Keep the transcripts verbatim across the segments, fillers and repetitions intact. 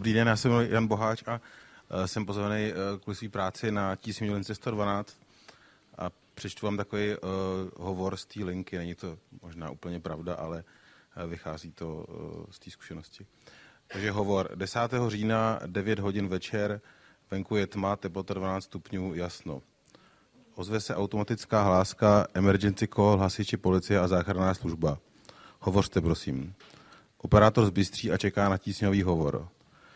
Dobrý den, já jsem Jan Boháč a jsem pozvaný kvůli své práci na Tísně lince sto dvanáct a přečtu vám takový uh, hovor z té linky. Není to možná úplně pravda, ale uh, vychází to uh, z té zkušenosti. Takže hovor. desátého října, devět hodin večer, venku je tma, teplota dvanáct stupňů, jasno. Ozve se automatická hláska, emergency call, hasiči, policie a záchranná služba. Hovořte, prosím. Operátor zbystří a čeká na tísňový hovor.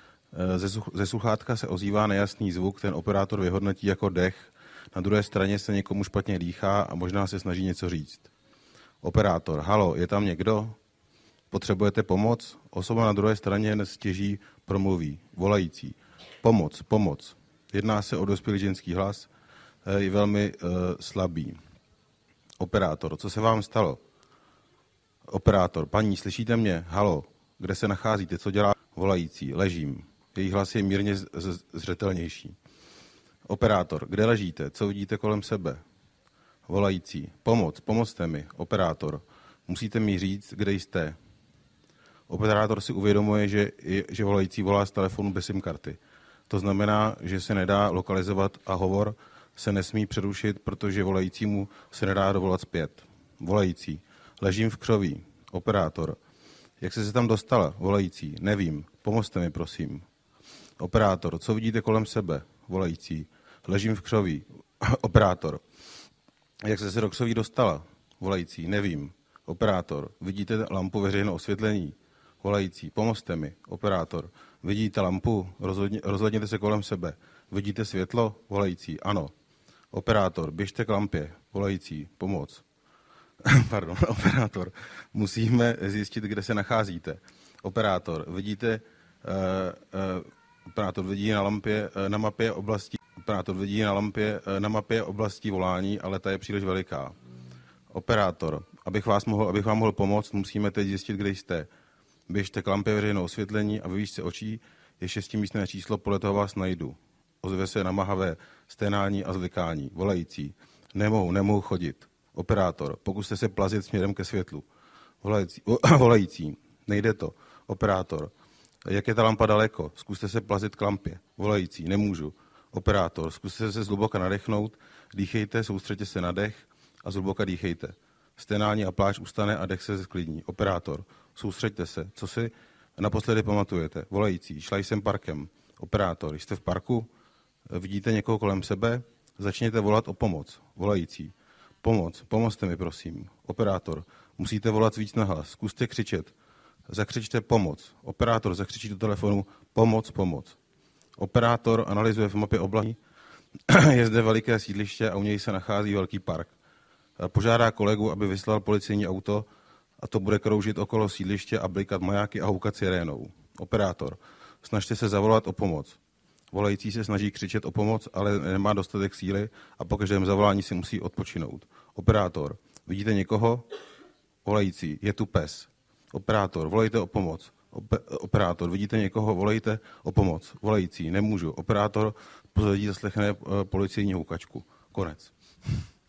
Ze, ze sluchátka se ozývá nejasný zvuk, ten operátor vyhodnotí jako dech. Na druhé straně se někomu špatně dýchá a možná se snaží něco říct. Operátor, halo, je tam někdo? Potřebujete pomoc? Osoba na druhé straně nestěží promluví. Volající. Pomoc, pomoc. Jedná se o dospělý ženský hlas, je velmi uh, slabý. Operátor, co se vám stalo? Operátor, paní, slyšíte mě? Halo, kde se nacházíte? Co dělá? Volající, ležím. Jejich hlas je mírně zřetelnější. Operátor, kde ležíte? Co vidíte kolem sebe? Volající, pomoc, pomozte mi. Operátor, musíte mi říct, kde jste. Operátor si uvědomuje, že, že volající volá z telefonu bez SIM karty. To znamená, že se nedá lokalizovat a hovor se nesmí přerušit, protože volajícímu se nedá dovolat zpět. Volající, ležím v křoví. Operátor, jak jste se tam dostala? Volající, nevím, pomozte mi, prosím. Operátor, co vidíte kolem sebe? Volající, ležím v křoví. Operátor, jak jste se do křoví dostala? Volající, nevím. Operátor, vidíte lampu veřejného osvětlení? Volající, pomozte mi. Operátor, vidíte lampu? Rozhodně, rozhledněte se kolem sebe. Vidíte světlo? Volající, ano. Operátor, běžte k lampě. Volající, pomoc. Pardon, operátor, musíme zjistit, kde se nacházíte. Operátor, vidíte, uh, uh, operátor vidí na lampě, uh, na mapě oblasti, operátor vidí na lampě, uh, na mapě oblasti volání, ale ta je příliš veliká. Operátor, abych, vás mohl, abych vám mohl pomoct, musíme teď zjistit, kde jste. Běžte k lampě veřejného osvětlení a ve výšce očí je šestimístné číslo, podle toho vás najdu. Ozve se namáhavé sténání a zlikání. Volající, nemohu, nemohu chodit. Operátor, pokuste se plazit směrem ke světlu. Volající, volající, nejde to. Operátor, jak je ta lampa daleko? Zkuste se plazit k lampě. Volající, nemůžu. Operátor, zkuste se zhluboka nadechnout, dýchejte, soustřeďte se na dech a zhluboka dýchejte. Sténání a pláč ustane a dech se sklidní. Operátor, soustřeďte se, co si naposledy pamatujete? Volající, šla jsem parkem. Operátor, jste v parku? Vidíte někoho kolem sebe? Začněte volat o pomoc. Volající, pomoc, pomozte mi, prosím. Operátor, musíte volat víc nahlas, zkuste křičet. Zakřičte pomoc. Operátor zakřičí do telefonu pomoc, pomoc. Operátor analyzuje v mapě oblasti. Je zde veliké sídliště a u něj se nachází velký park. Požádá kolegu, aby vyslal policejní auto a to bude kroužit okolo sídliště a blikat majáky a houkat sirénou. Operátor, snažte se zavolat o pomoc. Volající se snaží křičet o pomoc, ale nemá dostatek síly a po každém zavolání si musí odpočinout. Operátor, vidíte někoho? Volající, je tu pes. Operátor, volejte o pomoc. Ope- operátor, vidíte někoho? Volejte o pomoc. Volající, nemůžu. Operátor pozadí zaslechne policejní houkačku. Konec.